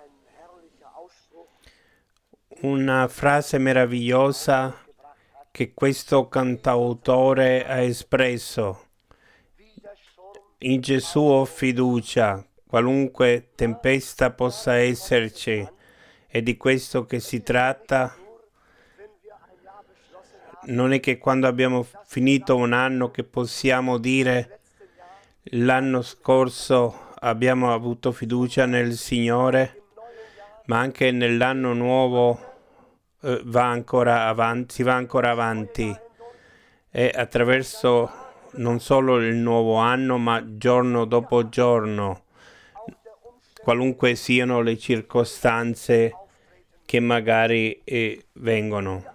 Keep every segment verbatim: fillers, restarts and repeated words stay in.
Una frase meravigliosa che questo cantautore ha espresso. In Gesù ho fiducia, qualunque tempesta possa esserci, è di questo che si tratta. Non è che quando abbiamo finito un anno che possiamo dire l'anno scorso abbiamo avuto fiducia nel Signore, ma anche nell'anno nuovo eh, va ancora avanti, si va ancora avanti e attraverso non solo il nuovo anno, ma giorno dopo giorno, qualunque siano le circostanze che magari eh, vengono.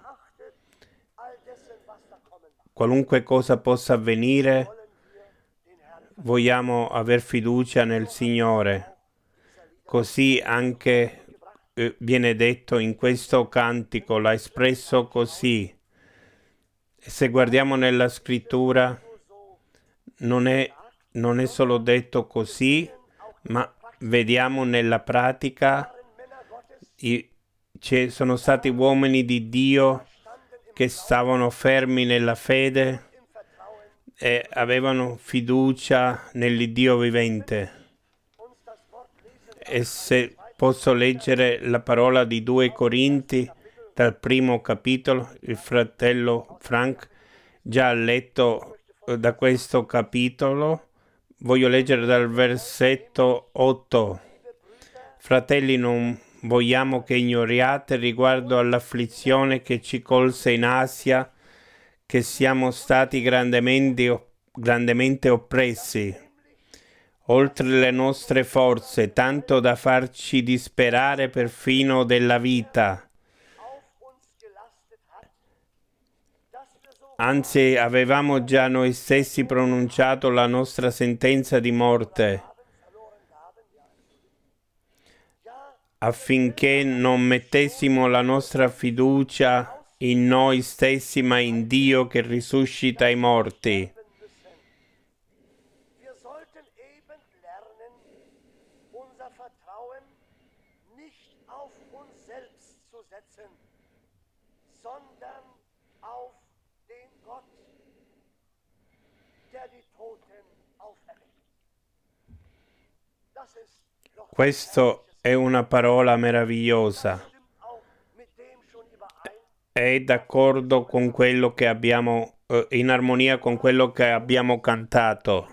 Qualunque cosa possa avvenire, vogliamo aver fiducia nel Signore. Così anche eh, viene detto in questo cantico, l'ha espresso così. E se guardiamo nella scrittura, non è, non è solo detto così, ma vediamo nella pratica, i, ci sono stati uomini di Dio che stavano fermi nella fede e avevano fiducia nell'Iddio vivente. E se posso leggere la parola di due Corinti dal primo capitolo, il fratello Frank già ha letto da questo capitolo, voglio leggere dal versetto otto. Fratelli, non vogliamo che ignoriate riguardo all'afflizione che ci colse in Asia, che siamo stati grandemente, grandemente oppressi, oltre le nostre forze, tanto da farci disperare perfino della vita. Anzi, avevamo già noi stessi pronunciato la nostra sentenza di morte, affinché non mettessimo la nostra fiducia in noi stessi, ma in Dio che risuscita i morti. Questo è una parola meravigliosa. È d'accordo con quello che abbiamo, eh, in armonia con quello che abbiamo cantato.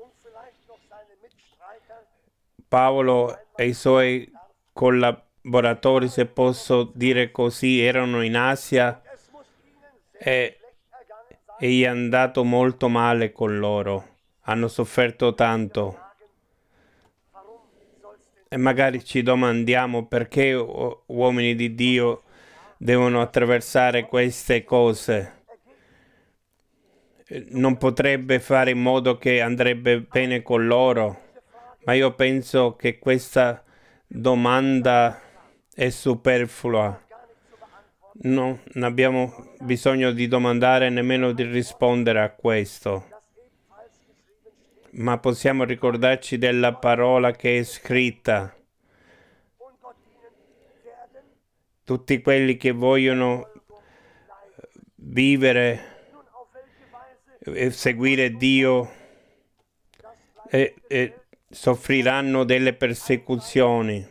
Paolo e i suoi collaboratori, se posso dire così, erano in Asia e, e gli è andato molto male con loro. Hanno sofferto tanto. E magari ci domandiamo perché uomini di Dio devono attraversare queste cose. Non potrebbe fare in modo che andrebbe bene con loro, ma io penso che questa domanda è superflua. Non abbiamo bisogno di domandare nemmeno di rispondere a questo. Ma possiamo ricordarci della parola che è scritta. Tutti quelli che vogliono vivere e seguire Dio e, e soffriranno delle persecuzioni.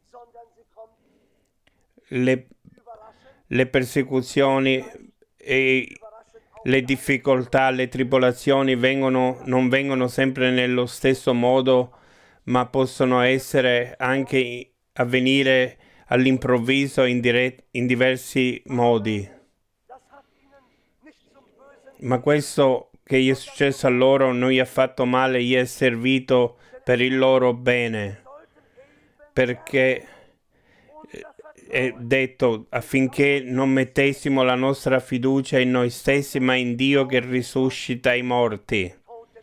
Le, le persecuzioni e le difficoltà, le tribolazioni vengono, non vengono sempre nello stesso modo, ma possono essere anche avvenire all'improvviso in, dire- in diversi modi. Ma questo che gli è successo a loro non gli ha fatto male, gli è servito per il loro bene, perché è detto affinché non mettessimo la nostra fiducia in noi stessi, ma in Dio che risuscita i morti.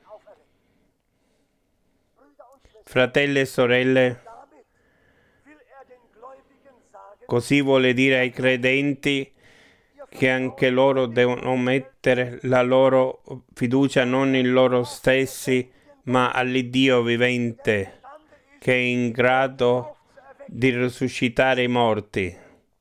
Fratelli e sorelle, così vuole dire ai credenti che anche loro devono mettere la loro fiducia non in loro stessi, ma all'Iddio vivente, che è in grado di risuscitare i morti.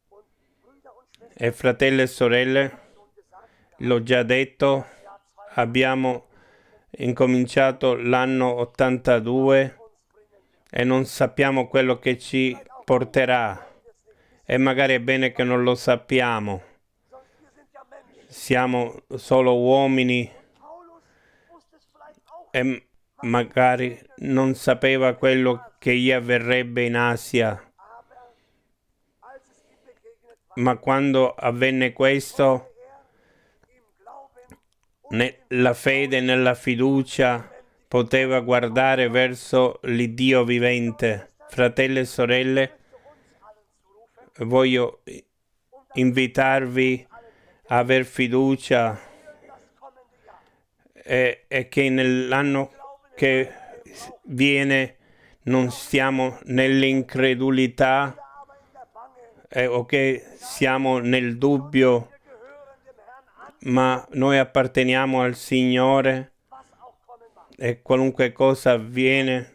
E fratelli e sorelle, l'ho già detto, abbiamo incominciato l'anno ottantadue e non sappiamo quello che ci porterà. E magari è bene che non lo sappiamo. Siamo solo uomini e magari non sapeva quello che gli avverrebbe in Asia. Ma quando avvenne questo, nella fede, nella fiducia, poteva guardare verso l'Iddio vivente. Fratelli e sorelle, voglio invitarvi a aver fiducia e, e che nell'anno che viene non stiamo nell'incredulità eh, o che siamo nel dubbio, ma noi apparteniamo al Signore e qualunque cosa avviene,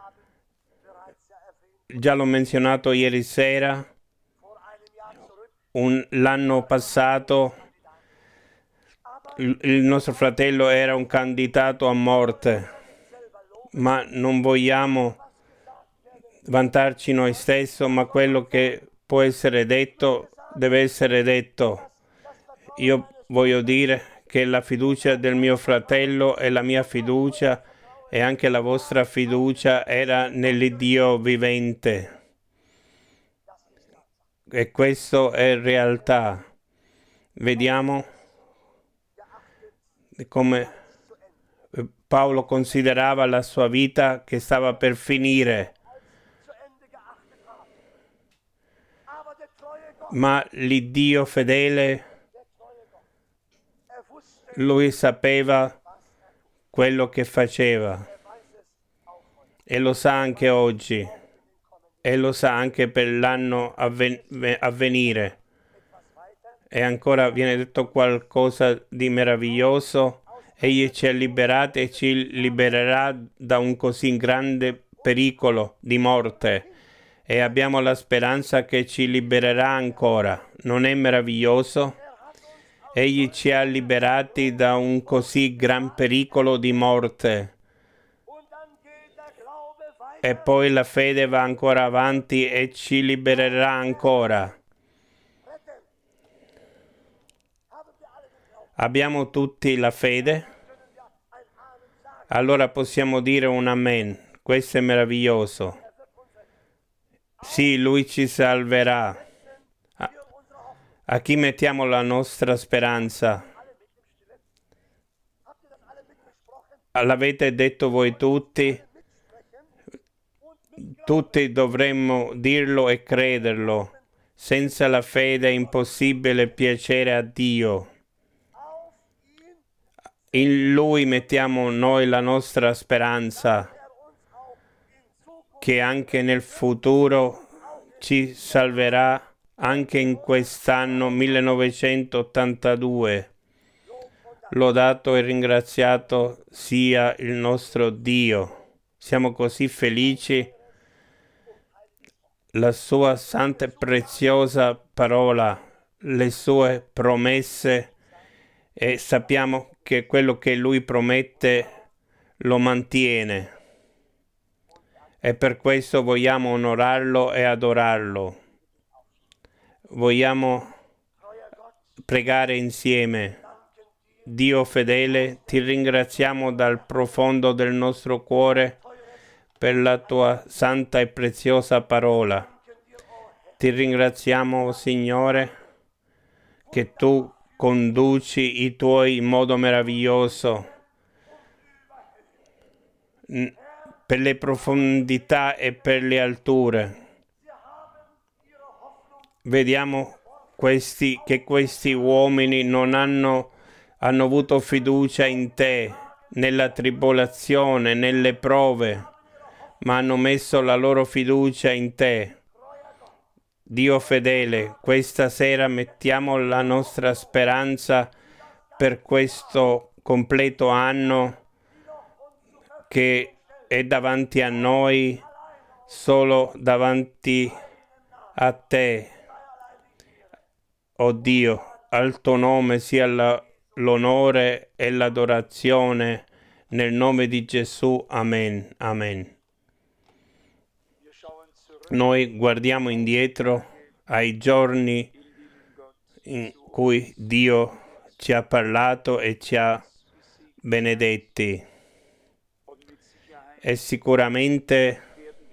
già l'ho menzionato ieri sera, un, l'anno passato il, il nostro fratello era un candidato a morte, ma non vogliamo vantarci noi stessi, ma quello che può essere detto deve essere detto. Io voglio dire che la fiducia del mio fratello e la mia fiducia e anche la vostra fiducia era nell'Iddio vivente. E questo è realtà. Vediamo come Paolo considerava la sua vita che stava per finire. Ma l'Iddio fedele, lui sapeva quello che faceva e lo sa anche oggi e lo sa anche per l'anno avven- a venire. E ancora viene detto qualcosa di meraviglioso. Egli ci ha liberati e ci libererà da un così grande pericolo di morte. E abbiamo la speranza che ci libererà ancora. Non è meraviglioso? Egli ci ha liberati da un così gran pericolo di morte. E poi la fede va ancora avanti e ci libererà ancora. Abbiamo tutti la fede? Allora possiamo dire un amen. Questo è meraviglioso. Sì, lui ci salverà. A, a chi mettiamo la nostra speranza? L'avete detto voi tutti? Tutti dovremmo dirlo e crederlo. Senza la fede è impossibile piacere a Dio. In Lui mettiamo noi la nostra speranza, che anche nel futuro ci salverà, anche in quest'anno millenovecentottantadue. Lodato e ringraziato sia il nostro Dio. Siamo così felici. La sua santa e preziosa parola, le sue promesse, e sappiamo che quello che Lui promette lo mantiene. E per questo vogliamo onorarlo e adorarlo. Vogliamo pregare insieme. Dio fedele, ti ringraziamo dal profondo del nostro cuore per la tua santa e preziosa parola. Ti ringraziamo, Signore, che tu conduci i tuoi in modo meraviglioso per le profondità e per le alture. Vediamo questi, che questi uomini non hanno, hanno avuto fiducia in te, nella tribolazione, nelle prove, ma hanno messo la loro fiducia in te. Dio fedele, questa sera mettiamo la nostra speranza per questo completo anno che è davanti a noi. solo davanti a te, o Dio. Al tuo nome sia la, l'onore e l'adorazione, nel nome di Gesù. Amen. Amen. Noi guardiamo indietro ai giorni in cui Dio ci ha parlato e ci ha benedetti, e sicuramente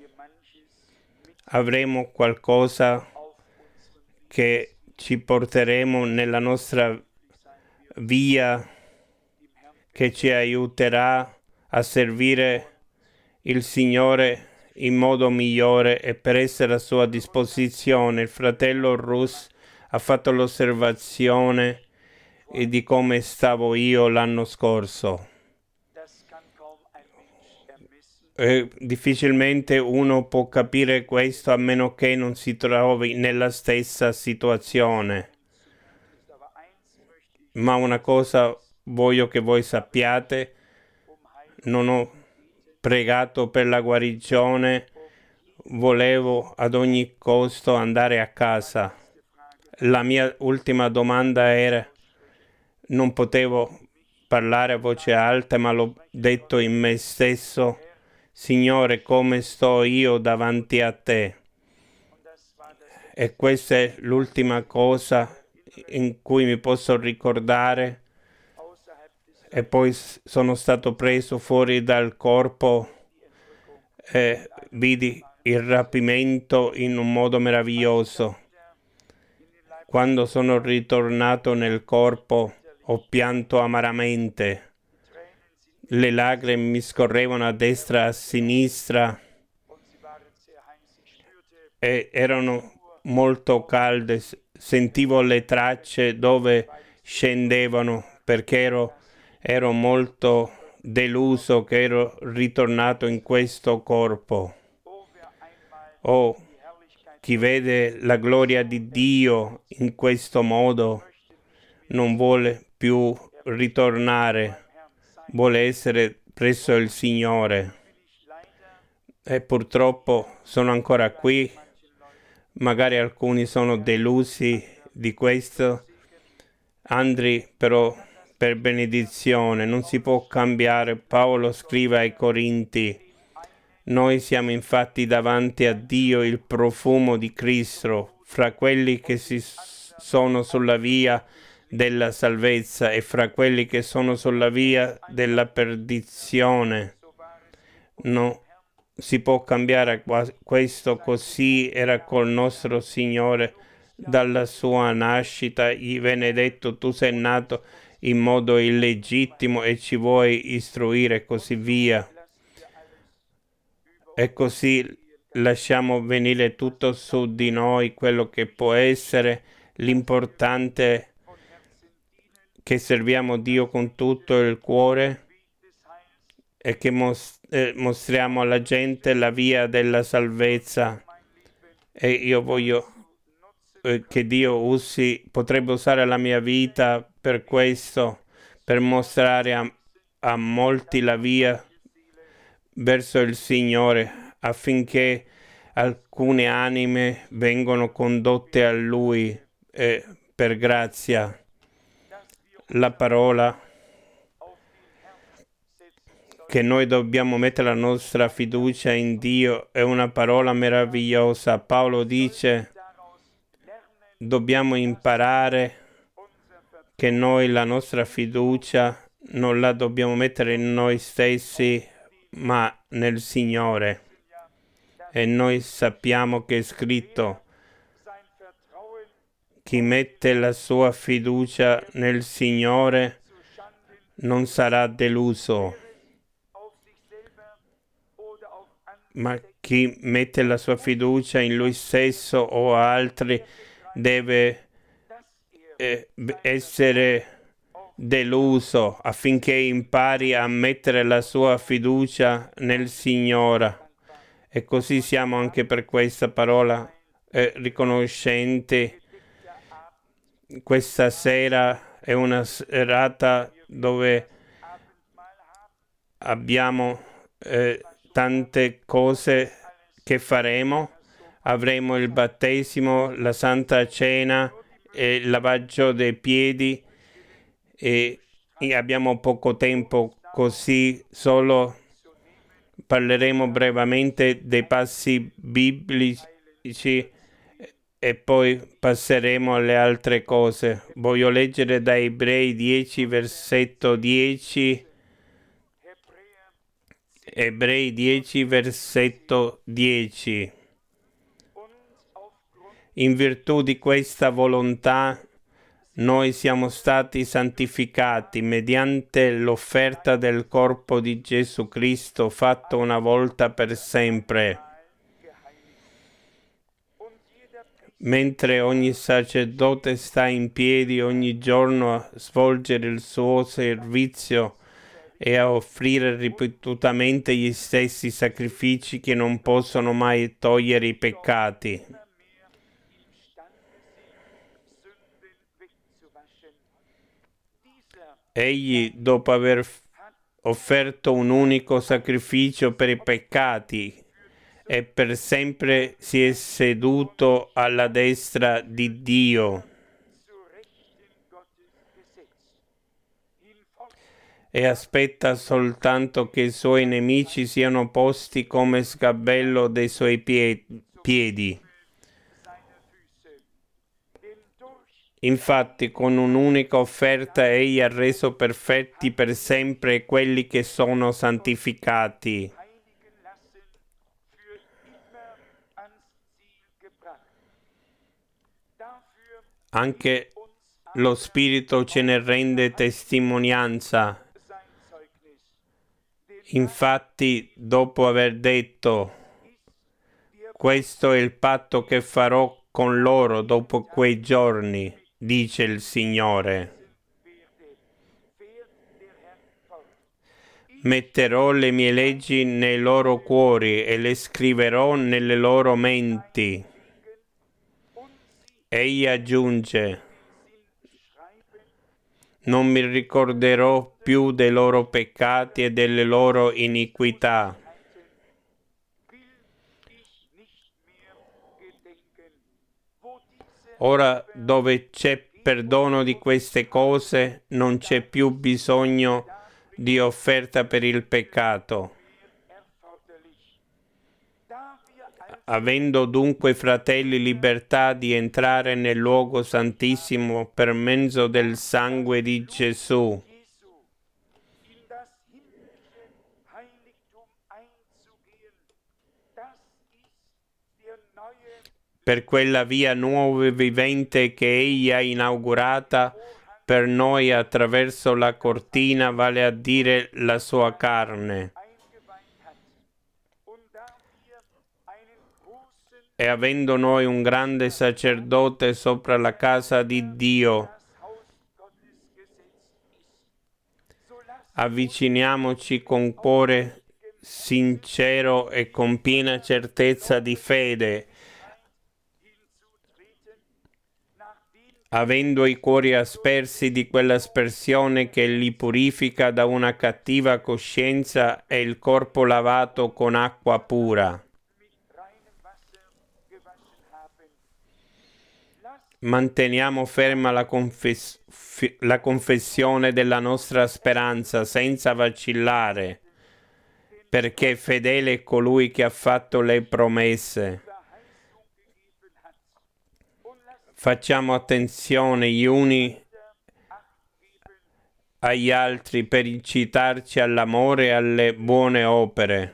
avremo qualcosa che ci porteremo nella nostra via, che ci aiuterà a servire il Signore in modo migliore e per essere a sua disposizione. Il fratello Rus ha fatto l'osservazione di come stavo io l'anno scorso. Eh, difficilmente uno può capire questo a meno che non si trovi nella stessa situazione. Ma una cosa voglio che voi sappiate: non ho pregato per la guarigione, volevo ad ogni costo andare a casa. La mia ultima domanda era, non potevo parlare a voce alta, ma l'ho detto in me stesso: Signore, come sto io davanti a te? E questa è l'ultima cosa in cui mi posso ricordare. E poi sono stato preso fuori dal corpo e vidi il rapimento in un modo meraviglioso. Quando sono ritornato nel corpo ho pianto amaramente. Le lacrime mi scorrevano a destra e a sinistra e erano molto calde. Sentivo le tracce dove scendevano, perché ero, ero molto deluso che ero ritornato in questo corpo. Oh, chi vede la gloria di Dio in questo modo non vuole più ritornare, vuole essere presso il Signore. E purtroppo sono ancora qui. Magari alcuni sono delusi di questo, altri però per benedizione. Non si può cambiare. Paolo scrive ai Corinti: noi siamo infatti davanti a Dio il profumo di Cristo fra quelli che si sono sulla via della salvezza e fra quelli che sono sulla via della perdizione. No, si può cambiare questo. Così era col nostro Signore dalla sua nascita. Gli venne detto: tu sei nato in modo illegittimo e ci vuoi istruire, e così via. E così lasciamo venire tutto su di noi, quello che può essere. L'importante che serviamo Dio con tutto il cuore e che mos- eh, mostriamo alla gente la via della salvezza. E io voglio eh, che Dio usi, potrebbe usare la mia vita per questo, per mostrare a, a molti la via verso il Signore, affinché alcune anime vengano condotte a Lui eh, per grazia. La parola che noi dobbiamo mettere la nostra fiducia in Dio è una parola meravigliosa. Paolo dice: dobbiamo imparare che noi la nostra fiducia non la dobbiamo mettere in noi stessi, ma nel Signore. E noi sappiamo che è scritto: chi mette la sua fiducia nel Signore non sarà deluso, ma chi mette la sua fiducia in lui stesso o altri deve eh, essere deluso, affinché impari a mettere la sua fiducia nel Signore. E così siamo anche per questa parola eh, riconoscenti. Questa sera è una serata dove abbiamo eh, tante cose che faremo? Avremo il battesimo, la Santa Cena, e il lavaggio dei piedi e, e abbiamo poco tempo, così solo parleremo brevemente dei passi biblici e poi passeremo alle altre cose. Voglio leggere da Ebrei dieci, versetto dieci. Ebrei dieci, versetto dieci. In virtù di questa volontà noi siamo stati santificati mediante l'offerta del corpo di Gesù Cristo fatto una volta per sempre. Mentre ogni sacerdote sta in piedi ogni giorno a svolgere il suo servizio e a offrire ripetutamente gli stessi sacrifici che non possono mai togliere i peccati. Egli, dopo aver offerto un unico sacrificio per i peccati, e per sempre si è seduto alla destra di Dio e aspetta soltanto che i suoi nemici siano posti come sgabello dei suoi pie- piedi. Infatti, con un'unica offerta egli ha reso perfetti per sempre quelli che sono santificati. Anche lo Spirito ce ne rende testimonianza. Infatti, dopo aver detto: questo è il patto che farò con loro dopo quei giorni, dice il Signore. Metterò le mie leggi nei loro cuori e le scriverò nelle loro menti. Egli aggiunge: non mi ricorderò più dei loro peccati e delle loro iniquità. Ora, dove c'è perdono di queste cose, non c'è più bisogno di offerta per il peccato. Avendo dunque, fratelli, libertà di entrare nel luogo santissimo per mezzo del sangue di Gesù, per quella via nuova e vivente che egli ha inaugurata per noi attraverso la cortina, vale a dire la sua carne. E avendo noi un grande sacerdote sopra la casa di Dio, avviciniamoci con cuore sincero e con piena certezza di fede, avendo i cuori aspersi di quell'aspersione che li purifica da una cattiva coscienza e il corpo lavato con acqua pura. Manteniamo ferma la, confess- fi- la confessione della nostra speranza senza vacillare, perché fedele è colui che ha fatto le promesse. Facciamo attenzione gli uni agli altri per incitarci all'amore e alle buone opere,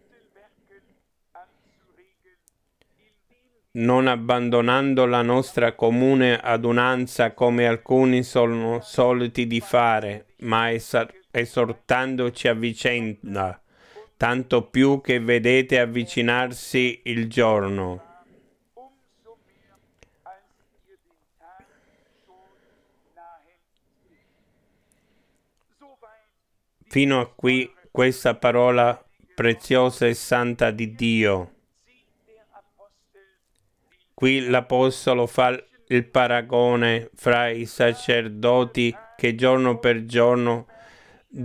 non abbandonando la nostra comune adunanza come alcuni sono soliti di fare, ma es- esortandoci a vicenda, tanto più che vedete avvicinarsi il giorno. Fino a qui questa parola preziosa e santa di Dio. Qui l'Apostolo fa il paragone fra i sacerdoti che giorno per giorno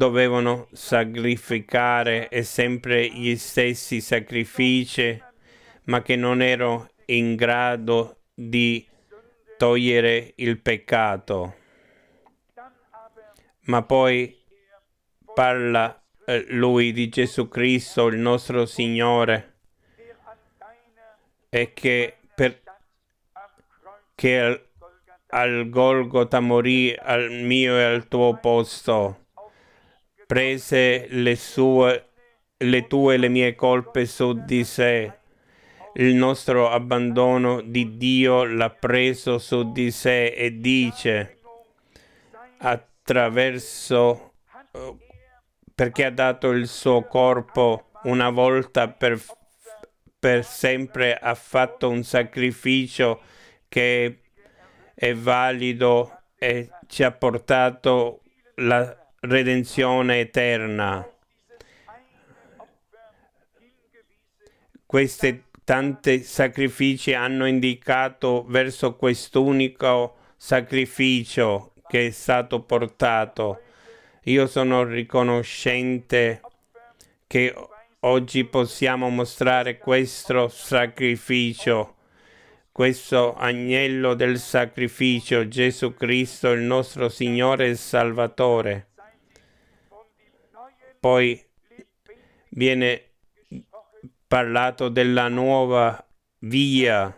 dovevano sacrificare e sempre gli stessi sacrifici ma che non ero in grado di togliere il peccato. Ma poi parla eh, lui di Gesù Cristo, il nostro Signore, e che, per, che al, al Golgota morì al mio e al tuo posto, prese le sue, le tue e le mie colpe su di sé. Il nostro abbandono di Dio l'ha preso su di sé e dice, attraverso, perché ha dato il suo corpo una volta per, per sempre, ha fatto un sacrificio che è valido e ci ha portato la redenzione eterna. Questi tanti sacrifici hanno indicato verso quest'unico sacrificio che è stato portato. Io sono riconoscente che oggi possiamo mostrare questo sacrificio, questo agnello del sacrificio, Gesù Cristo, il nostro Signore e Salvatore. Poi viene parlato della nuova via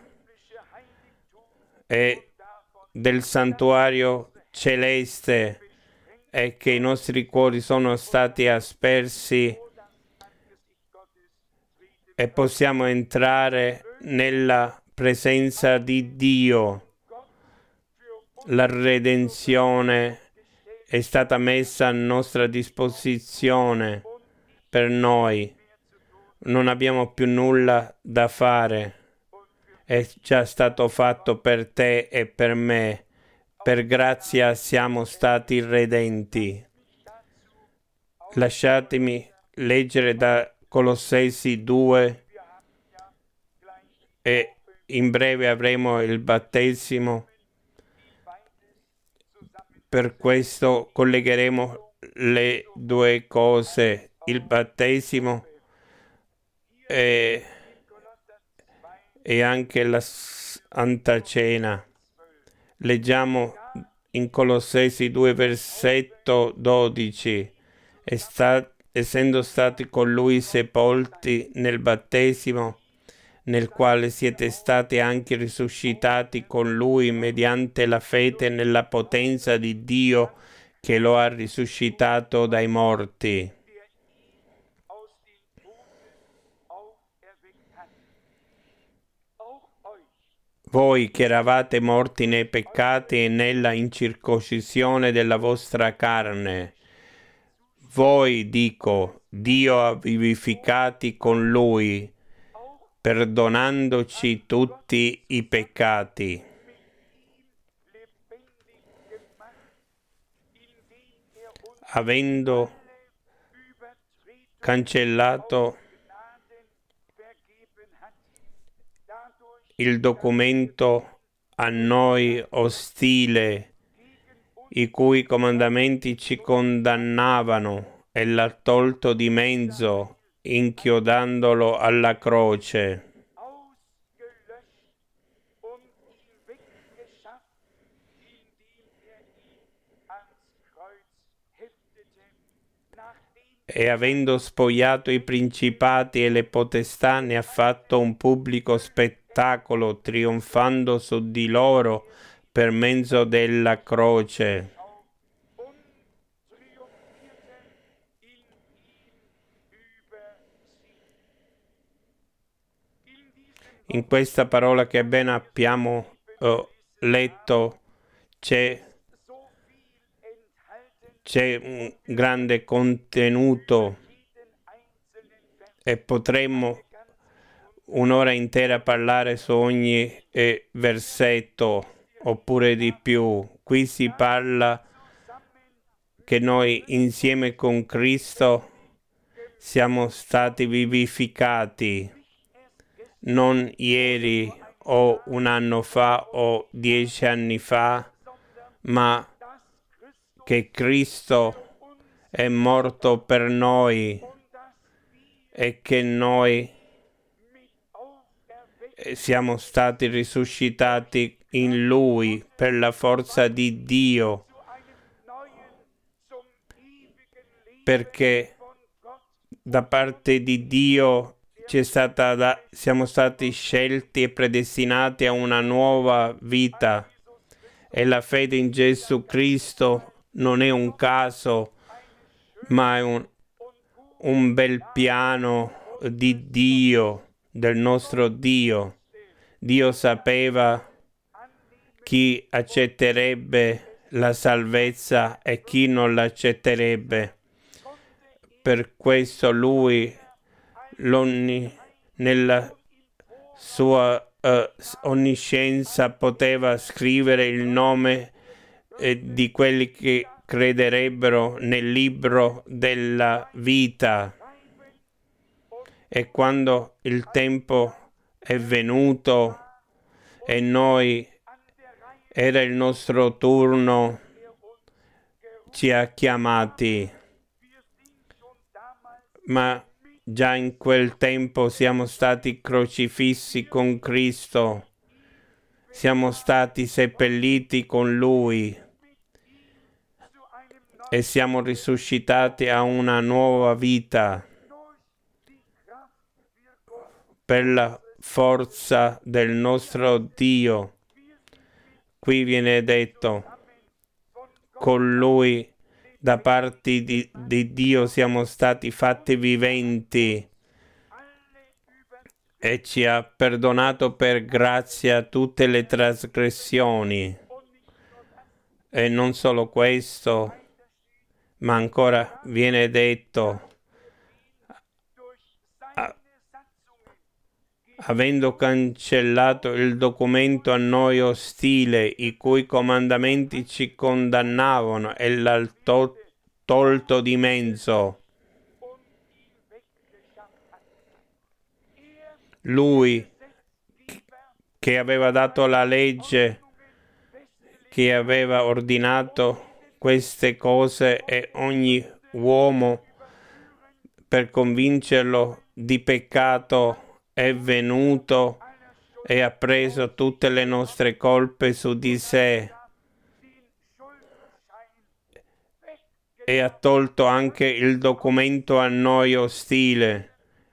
e del santuario celeste e che i nostri cuori sono stati aspersi e possiamo entrare nella presenza di Dio. La redenzione è stata messa a nostra disposizione per noi. Non abbiamo più nulla da fare. È già stato fatto per te e per me. Per grazia siamo stati redenti. Lasciatemi leggere da Colossesi due e in breve avremo il battesimo. Per questo collegheremo le due cose, il battesimo e, e anche la Santa Cena. Leggiamo in Colossesi due, versetto dodici. E sta, essendo stati con lui sepolti nel battesimo, nel quale siete stati anche risuscitati con lui mediante la fede nella potenza di Dio che lo ha risuscitato dai morti. Voi che eravate morti nei peccati e nella incirconcisione della vostra carne, voi, dico, Dio ha vivificati con lui, perdonandoci tutti i peccati, avendo cancellato il documento a noi ostile, i cui comandamenti ci condannavano, e l'ha tolto di mezzo, inchiodandolo alla croce. E avendo spogliato i principati e le potestà, ne ha fatto un pubblico spettacolo, trionfando su di loro per mezzo della croce. In questa parola che appena abbiamo uh, letto c'è c'è un grande contenuto e potremmo un'ora intera parlare su ogni eh, versetto oppure di più. Qui si parla che noi insieme con Cristo siamo stati vivificati, non ieri o un anno fa o dieci anni fa, ma che Cristo è morto per noi e che noi siamo stati risuscitati in Lui per la forza di Dio, perché da parte di Dio c'è stata da, siamo stati scelti e predestinati a una nuova vita, e la fede in Gesù Cristo non è un caso, ma è un, un bel piano di Dio, del nostro Dio. Dio sapeva chi accetterebbe la salvezza e chi non l'accetterebbe. Per questo Lui, nella sua uh, onniscienza, poteva scrivere il nome eh, di quelli che crederebbero nel libro della vita. E quando il tempo è venuto e noi era il nostro turno, ci ha chiamati, ma già in quel tempo siamo stati crocifissi con Cristo, siamo stati seppelliti con Lui e siamo risuscitati a una nuova vita per la forza del nostro Dio. Qui viene detto, con Lui, da parte di, di Dio, siamo stati fatti viventi e ci ha perdonato per grazia tutte le trasgressioni. E non solo questo, ma ancora viene detto, a, avendo cancellato il documento a noi ostile, i cui comandamenti ci condannavano, e l'ha to- tolto di mezzo. Lui che aveva dato la legge, che aveva ordinato queste cose, e ogni uomo, per convincerlo di peccato, è venuto e ha preso tutte le nostre colpe su di sé e ha tolto anche il documento a noi ostile.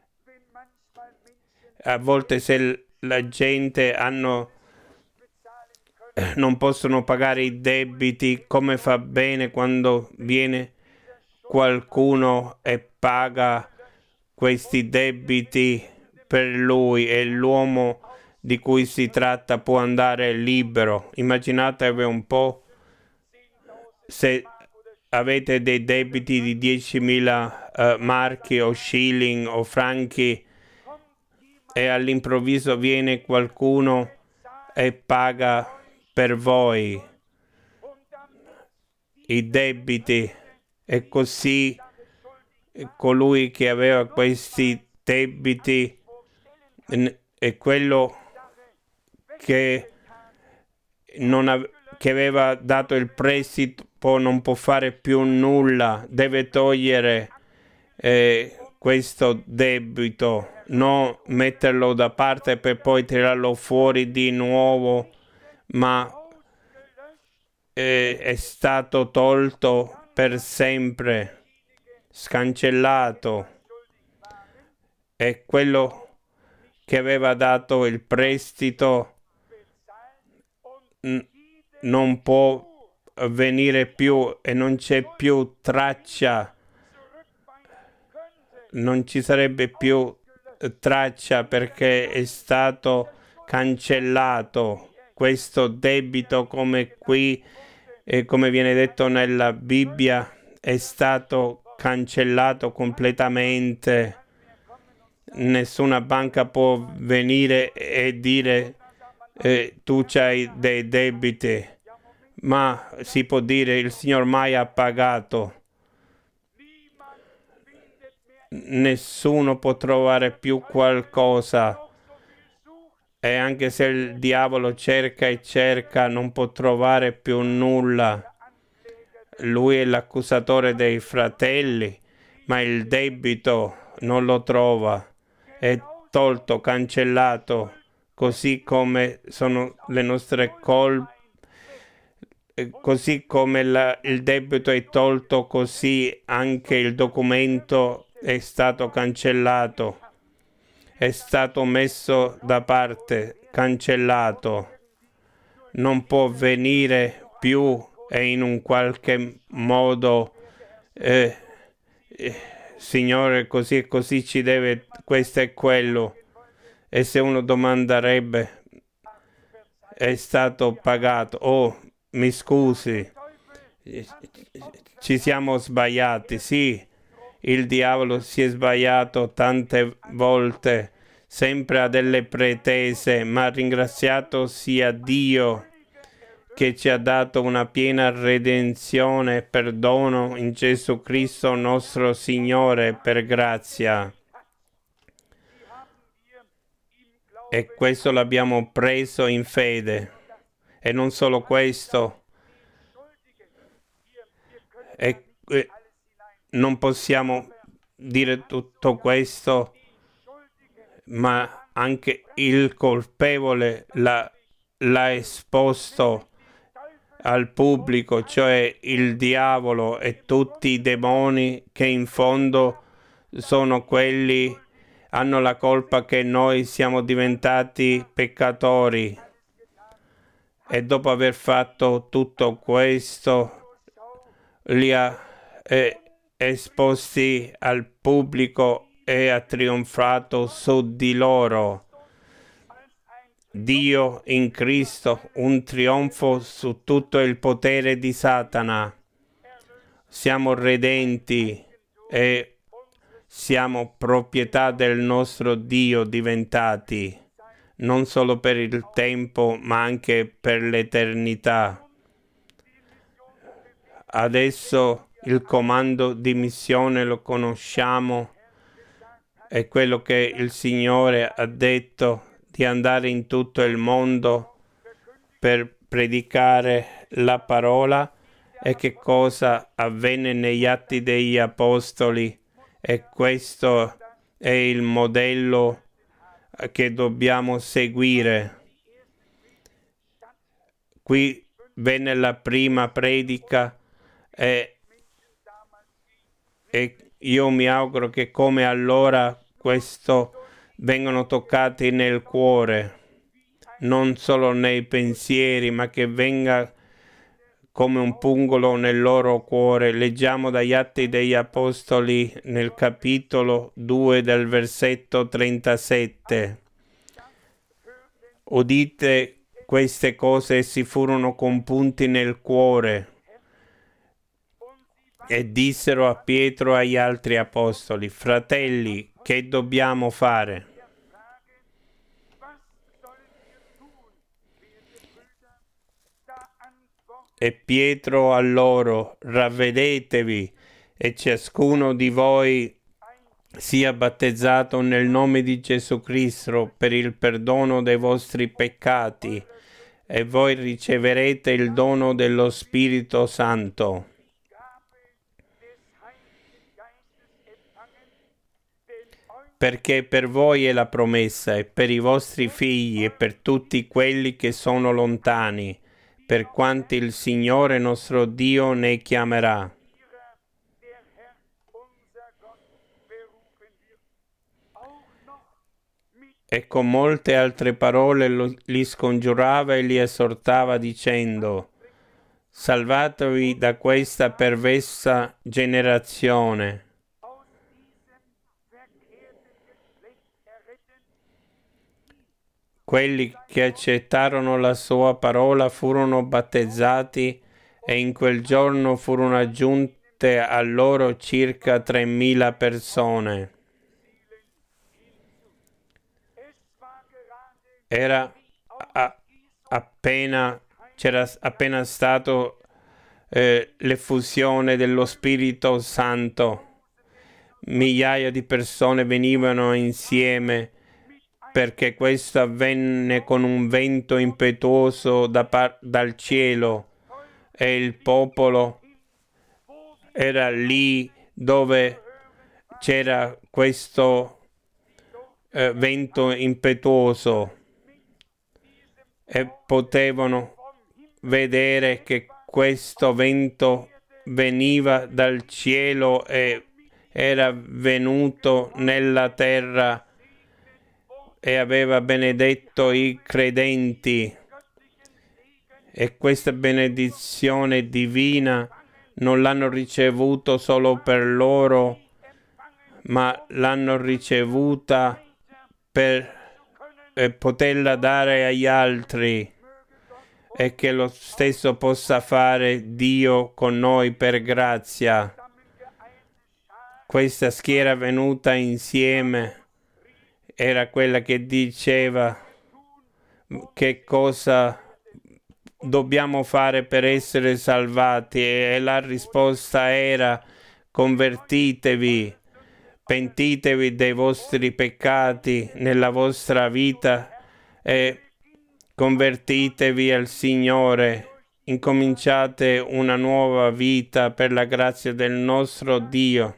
A volte, se la gente hanno, non possono pagare i debiti, come fa bene quando viene qualcuno e paga questi debiti per lui, e l'uomo di cui si tratta può andare libero. Immaginatevi un po' se avete dei debiti di diecimila uh, marchi o shilling o franchi, e all'improvviso viene qualcuno e paga per voi i debiti, e così colui che aveva questi debiti e quello che, non ave- che aveva dato il prestito non può fare più nulla, deve togliere eh, questo debito, non metterlo da parte per poi tirarlo fuori di nuovo, ma eh, è stato tolto per sempre, scancellato. E quello che aveva dato il prestito n- non può venire più, e non c'è più traccia, non ci sarebbe più traccia, perché è stato cancellato questo debito, come qui e come viene detto nella Bibbia, è stato cancellato completamente. Nessuna banca può venire e dire eh, tu c'hai dei debiti, ma si può dire il Signor mai ha pagato. Nessuno può trovare più qualcosa, e anche se il diavolo cerca e cerca, non può trovare più nulla. Lui è l'accusatore dei fratelli, ma il debito non lo trova. È tolto, cancellato, così come sono le nostre colpe, così come la, il debito è tolto, così anche il documento è stato cancellato, è stato messo da parte, cancellato, non può venire più e in un qualche modo eh, eh, Signore, così e così ci deve questo e quello. E se uno domanderebbe, è stato pagato, oh, mi scusi, ci siamo sbagliati. Sì, il diavolo si è sbagliato tante volte, sempre ha delle pretese, ma ringraziato sia Dio che ci ha dato una piena redenzione e perdono in Gesù Cristo nostro Signore per grazia. E questo l'abbiamo preso in fede. E non solo questo, e, e non possiamo dire tutto questo, ma anche il colpevole l'ha, l'ha esposto al pubblico, cioè il diavolo e tutti i demoni che in fondo sono quelli, hanno la colpa che noi siamo diventati peccatori. E dopo aver fatto tutto questo, li ha eh, esposti al pubblico e ha trionfato su di loro. Dio in Cristo, un trionfo su tutto il potere di Satana. Siamo redenti e siamo proprietà del nostro Dio diventati, non solo per il tempo, ma anche per l'eternità. Adesso il comando di missione lo conosciamo, è quello che il Signore ha detto, di andare in tutto il mondo per predicare la parola. E che cosa avvenne negli Atti degli Apostoli, e questo è il modello che dobbiamo seguire. Qui venne la prima predica e, e io mi auguro che come allora questo vengano toccati nel cuore, non solo nei pensieri, ma che venga come un pungolo nel loro cuore. Leggiamo dagli Atti degli Apostoli nel capitolo due del versetto trentasette. Udite queste cose, essi furono compunti nel cuore e dissero a Pietro e agli altri apostoli: fratelli, che dobbiamo fare? E Pietro a loro: ravvedetevi e ciascuno di voi sia battezzato nel nome di Gesù Cristo per il perdono dei vostri peccati, e voi riceverete il dono dello Spirito Santo. Perché per voi è la promessa, e per i vostri figli, e per tutti quelli che sono lontani, per quanti il Signore nostro Dio ne chiamerà. E con molte altre parole lo, li scongiurava e li esortava dicendo: salvatevi da questa perversa generazione. Quelli che accettarono la sua parola furono battezzati, e in quel giorno furono aggiunte a loro circa tremila persone. Era a, appena c'era appena stato eh, l'effusione dello Spirito Santo. Migliaia di persone venivano insieme, perché questo avvenne con un vento impetuoso da par- dal cielo, e il popolo era lì dove c'era questo eh, vento impetuoso. e potevano vedere che questo vento veniva dal cielo e era venuto nella terra e aveva benedetto i credenti. E questa benedizione divina non l'hanno ricevuto solo per loro, ma l'hanno ricevuta per eh, poterla dare agli altri, e che lo stesso possa fare Dio con noi per grazia. Questa schiera venuta insieme era quella che diceva che cosa dobbiamo fare per essere salvati, e la risposta era: convertitevi, pentitevi dei vostri peccati nella vostra vita e convertitevi al Signore, incominciate una nuova vita per la grazia del nostro Dio.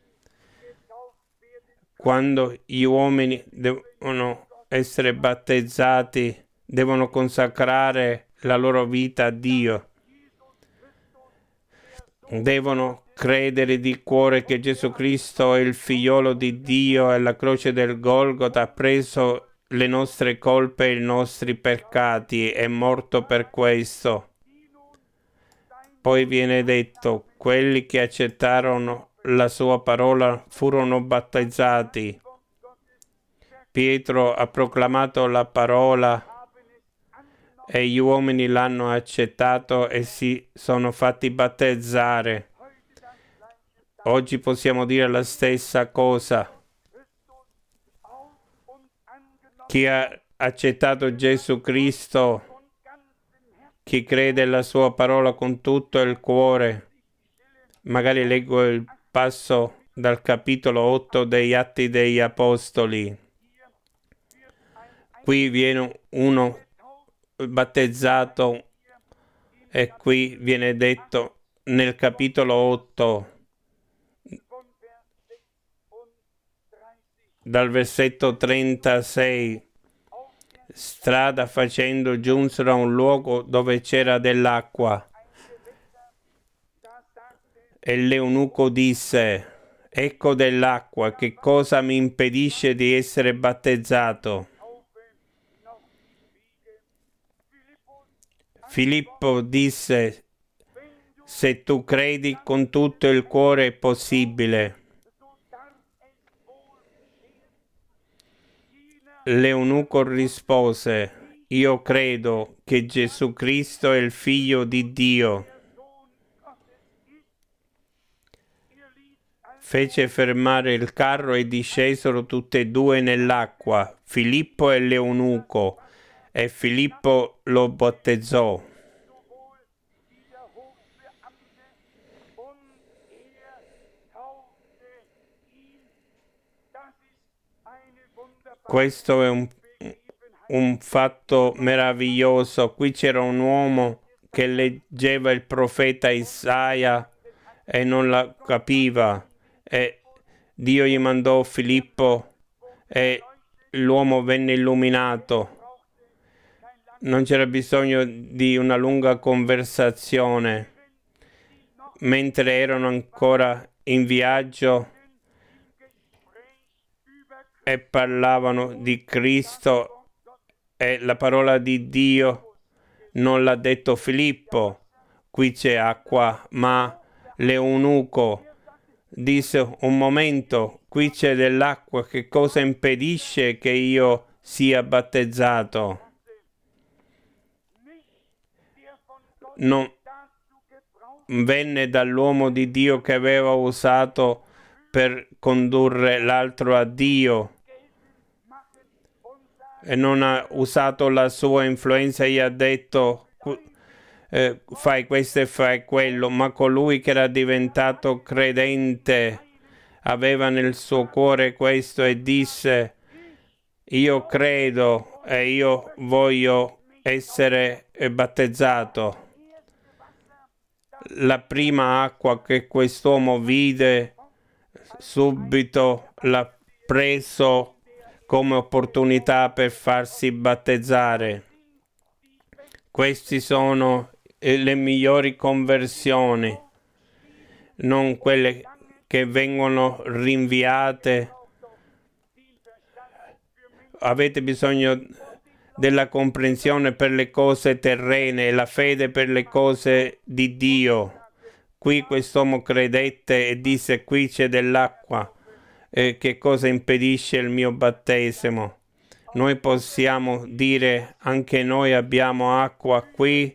Quando gli uomini devono essere battezzati, devono consacrare la loro vita a Dio. Devono credere di cuore che Gesù Cristo è il figliolo di Dio e alla croce del Golgota ha preso le nostre colpe e i nostri peccati, è morto per questo. Poi viene detto: quelli che accettarono la sua parola furono battezzati. Pietro ha proclamato la parola e gli uomini l'hanno accettato e si sono fatti battezzare. Oggi possiamo dire la stessa cosa. Chi ha accettato Gesù Cristo, chi crede alla sua parola con tutto il cuore. Magari leggo il passo dal capitolo otto degli Atti degli Apostoli. Qui viene uno battezzato e qui viene detto nel capitolo otto, dal versetto trentasei: strada facendo giunsero a un luogo dove c'era dell'acqua. E l'eunuco disse: ecco dell'acqua, che cosa mi impedisce di essere battezzato? Filippo disse: se tu credi con tutto il cuore è possibile. L'eunuco rispose: io credo che Gesù Cristo è il Figlio di Dio. Fece fermare il carro e discesero tutti e due nell'acqua, Filippo e l'eunuco, e Filippo lo battezzò. Questo è un, un fatto meraviglioso. Qui c'era un uomo che leggeva il profeta Isaia e non la capiva, e Dio gli mandò Filippo e l'uomo venne illuminato. Non c'era bisogno di una lunga conversazione. Mentre erano ancora in viaggio e parlavano di Cristo, e la parola di Dio non l'ha detto Filippo: qui c'è acqua, ma l'eunuco disse: un momento, qui c'è dell'acqua, che cosa impedisce che io sia battezzato? Non venne dall'uomo di Dio che aveva usato per condurre l'altro a Dio, e non ha usato la sua influenza e gli ha detto eh, fai questo e fai quello, ma colui che era diventato credente aveva nel suo cuore questo e disse: io credo e io voglio essere battezzato. La prima acqua che quest'uomo vide, subito l'ha preso come opportunità per farsi battezzare. Queste sono eh, le migliori conversioni, non quelle che vengono rinviate. Avete bisogno della comprensione per le cose terrene e la fede per le cose di Dio. Qui quest'uomo credette e disse: qui c'è dell'acqua, eh, che cosa impedisce il mio battesimo? Noi possiamo dire: anche noi abbiamo acqua qui.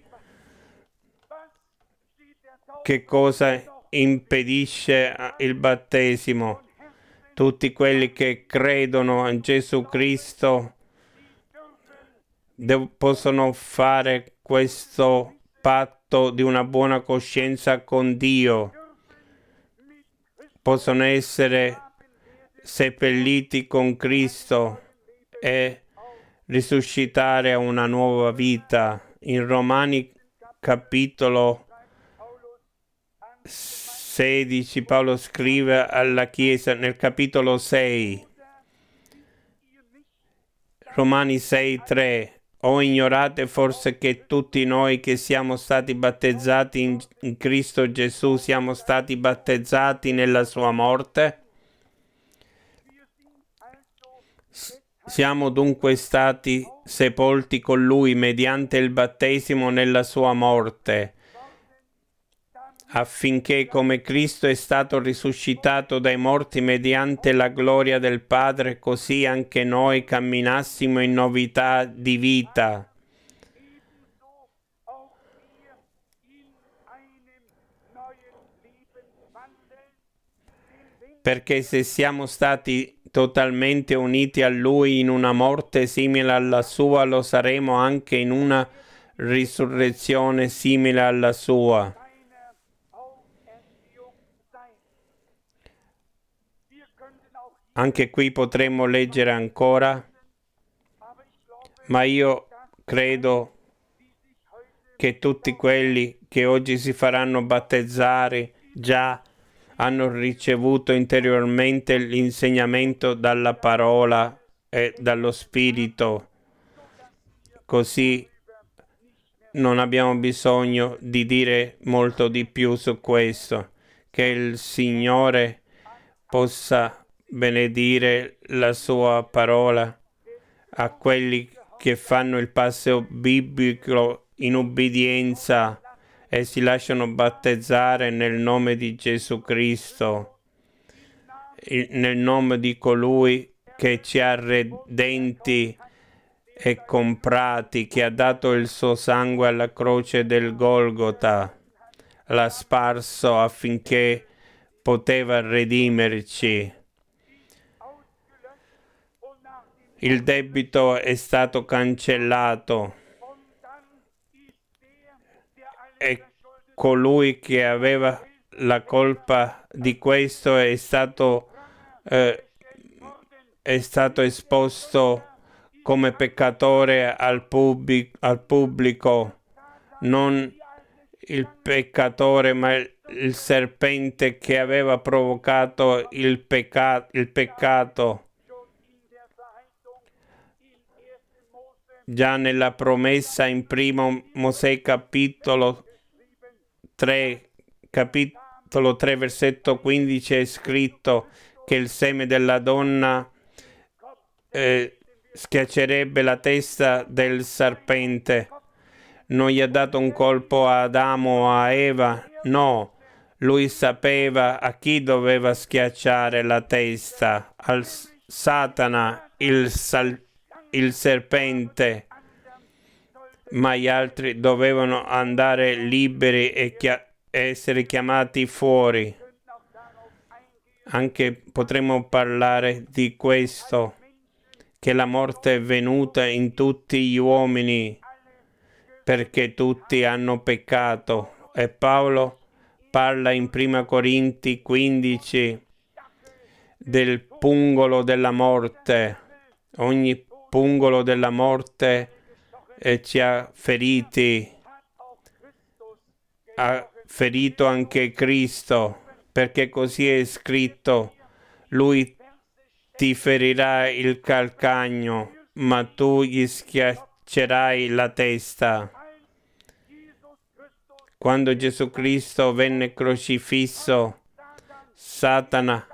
Che cosa impedisce il battesimo? Tutti quelli che credono in Gesù Cristo de- possono fare questo patto di una buona coscienza con Dio, possono essere seppelliti con Cristo e risuscitare a una nuova vita. In Romani capitolo sedici Paolo scrive alla Chiesa nel capitolo sei, Romani sei tre: o ignorate forse che tutti noi che siamo stati battezzati in, in Cristo Gesù siamo stati battezzati nella sua morte? Siamo dunque stati sepolti con Lui mediante il battesimo nella sua morte, affinché come Cristo è stato risuscitato dai morti mediante la gloria del Padre, così anche noi camminassimo in novità di vita. Perché se siamo stati totalmente uniti a Lui in una morte simile alla sua, lo saremo anche in una risurrezione simile alla sua. Anche qui potremmo leggere ancora, ma io credo che tutti quelli che oggi si faranno battezzare già hanno ricevuto interiormente l'insegnamento dalla parola e dallo Spirito, così non abbiamo bisogno di dire molto di più su questo. Che il Signore possa benedire la sua parola a quelli che fanno il passo biblico in ubbidienza e si lasciano battezzare nel nome di Gesù Cristo, nel nome di colui che ci ha redenti e comprati, che ha dato il suo sangue alla croce del Golgota, l'ha sparso affinché poteva redimerci. Il debito è stato cancellato e colui che aveva la colpa di questo è stato, eh, è stato esposto come peccatore al, pubblic- al pubblico, non il peccatore ma il, il serpente che aveva provocato il, pecca- il peccato. Già nella promessa in primo Mosè capitolo tre, capitolo tre versetto quindici è scritto che il seme della donna eh, schiaccerebbe la testa del serpente. Non gli ha dato un colpo a Adamo o a Eva, no, lui sapeva a chi doveva schiacciare la testa, al Satana, il sal- il serpente, ma gli altri dovevano andare liberi e chia- essere chiamati fuori. Anche potremmo parlare di questo, che la morte è venuta in tutti gli uomini perché tutti hanno peccato. E Paolo parla in prima Corinzi quindici del pungolo della morte. Ogni pungolo della morte eh, ci ha feriti, ha ferito anche Cristo, perché così è scritto: lui ti ferirà il calcagno, ma tu gli schiaccerai la testa. Quando Gesù Cristo venne crocifisso, Satana,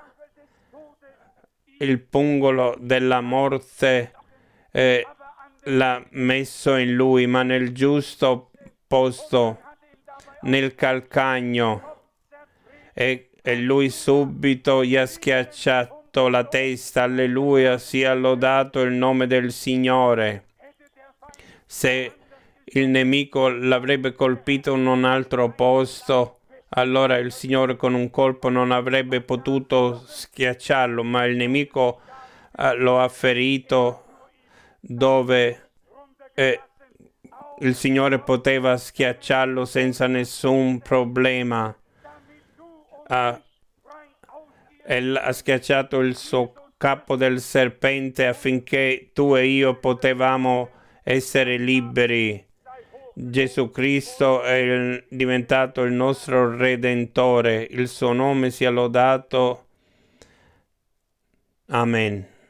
il pungolo della morte, eh, l'ha messo in lui, ma nel giusto posto, nel calcagno, e, e lui subito gli ha schiacciato la testa. Alleluia, sia lodato il nome del Signore. Se il nemico l'avrebbe colpito in un altro posto, allora il Signore con un colpo non avrebbe potuto schiacciarlo, ma il nemico eh, lo ha ferito dove eh, il Signore poteva schiacciarlo senza nessun problema. Ha, e ha schiacciato il suo capo del serpente affinché tu e io potevamo essere liberi. Gesù Cristo è il, diventato il nostro Redentore, il suo nome sia lodato. Amen.